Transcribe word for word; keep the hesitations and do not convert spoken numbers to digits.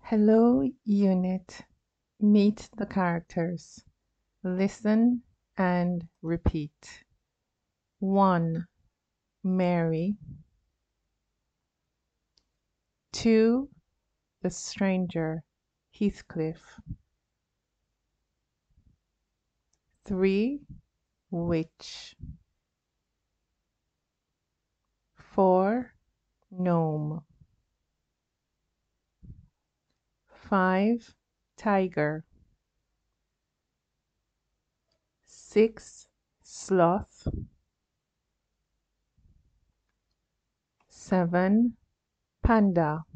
Hello, unit. Meet the characters. Listen and repeat. one. Mary. two. The stranger, Heathcliff. three. Witch. four. Gnome. five. Tiger. six. Sloth. seven. Panda.